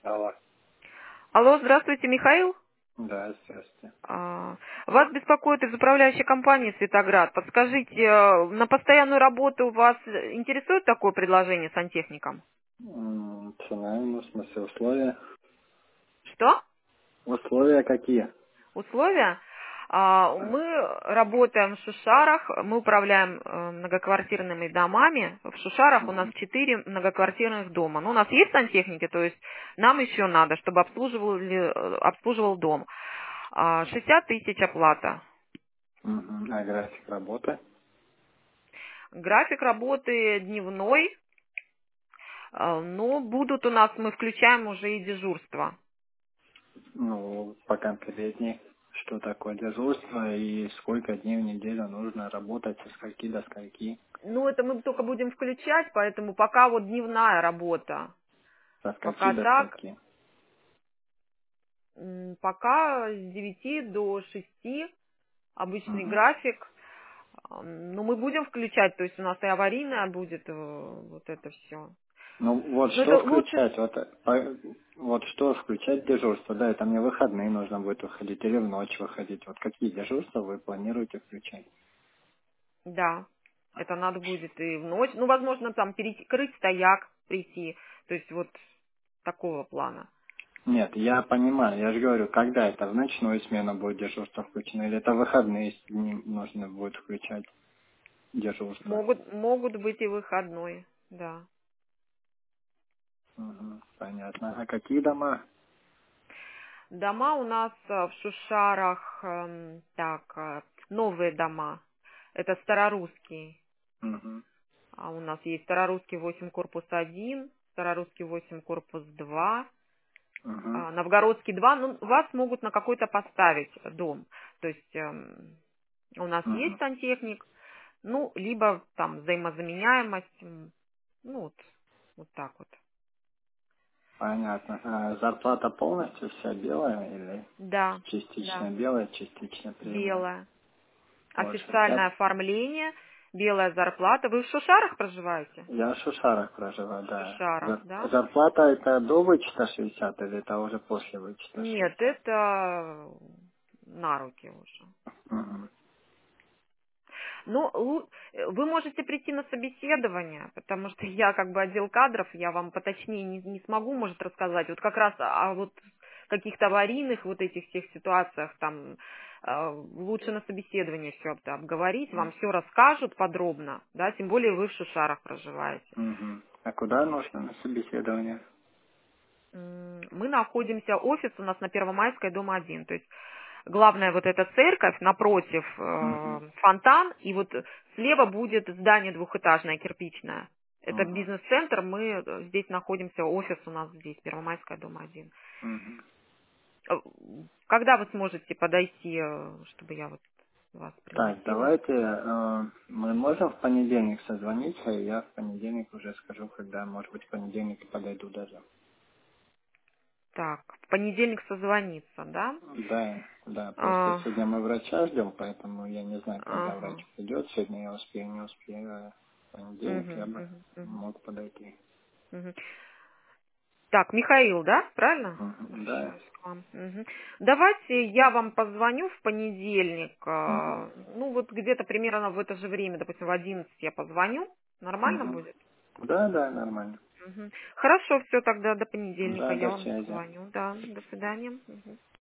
Алло. Алло, здравствуйте, Михаил. Да, здравствуйте. Вас беспокоит из управляющей компании «Светоград». Подскажите, на постоянную работу вас интересует такое предложение сантехником? Цена, ну, в смысле, условия. Что? Условия какие? Условия? Мы работаем в Шушарах, мы управляем многоквартирными домами. В Шушарах у нас Мгм. 4 многоквартирных дома. Ну, у нас есть сантехники, то есть нам еще надо, чтобы обслуживал дом. 60 тысяч оплата. Мгм. А график работы? График работы дневной, но будут у нас, мы включаем уже и дежурство. Ну, поконкретней. Что такое дежурство и сколько дней в неделю нужно работать, со скольки до скольки, Ну, это мы только будем включать, поэтому пока вот дневная работа. со скольки Пока до так, скольки. пока с 9 до 6 обычный Мгм. график. Но мы будем включать, то есть у нас и аварийная будет вот это все. Ну, вот Но что это лучше. включать? Вот что включать дежурство? Да, это мне выходные нужно будет выходить или в ночь выходить. Вот какие дежурства вы планируете включать? Да, это надо будет и в ночь. Ну, возможно, там крыть стояк, прийти. То есть вот такого плана. Нет, я понимаю, я же говорю, когда это, в ночную смену будет дежурство включено, или это в выходные дни нужно будет включать дежурство. Могут быть и выходной, да. Мгм, понятно. А какие дома? Дома у нас в Шушарах, новые дома. Это старорусские. Мгм, У нас есть старорусский 8 корпус 1, старорусский 8 корпус 2, мгм, новгородский 2. Ну, вас могут на какой-то поставить дом. То есть у нас есть мгм. сантехник, ну, либо там взаимозаменяемость, ну, вот так вот. Понятно. А зарплата полностью вся белая или Да, частично да, белая, частично премиум? белая. Вот 60. Официальное оформление, белая зарплата. Вы в Шушарах проживаете? Я в Шушарах проживаю, В да. Шушарах, да? Зарплата это до вычета 60 или это уже после вычета Нет, 60? это на руки уже. Мгм. Ну, вы можете прийти на собеседование, потому что я как бы отдел кадров, я вам поточнее не смогу, может, рассказать. Вот как раз о вот каких-то аварийных вот этих всех ситуациях там лучше на собеседовании все это обговорить, вам все расскажут подробно, да, тем более вы в Шушарах проживаете. Мгм. А куда нужно на собеседование? Мы находимся, офис у нас на Первомайской, дом 1. То есть главная вот эта церковь, напротив Мгм. фонтан, и вот слева будет здание двухэтажное, кирпичное. Это Мгм. бизнес-центр, мы здесь находимся, офис у нас здесь, Первомайская, дом 1. Мгм. Э, Когда вы сможете подойти, чтобы я вот вас Так, пригласила? давайте мы можем в понедельник созвониться, и я в понедельник уже скажу, когда, может быть, в понедельник и подойду даже. Так, в понедельник созвониться, да? Да, да, просто А, сегодня мы врача ждем, поэтому я не знаю, когда врач ага. придет. Сегодня я успею, не успею, а в понедельник я Мгм, бы мгм, мгм, мог подойти. мгм. Так, Михаил, да? Правильно? Мгм. Да. Обращаюсь к вам. Мгм. Давайте я вам позвоню в понедельник. Мгм. Ну, вот где-то примерно в это же время, допустим, в 11 я позвоню. Нормально Мгм. будет? Да, да, нормально. Мгм. Хорошо, все, тогда до понедельника Да, я до вам связи. звоню. Да, до свидания. Мгм.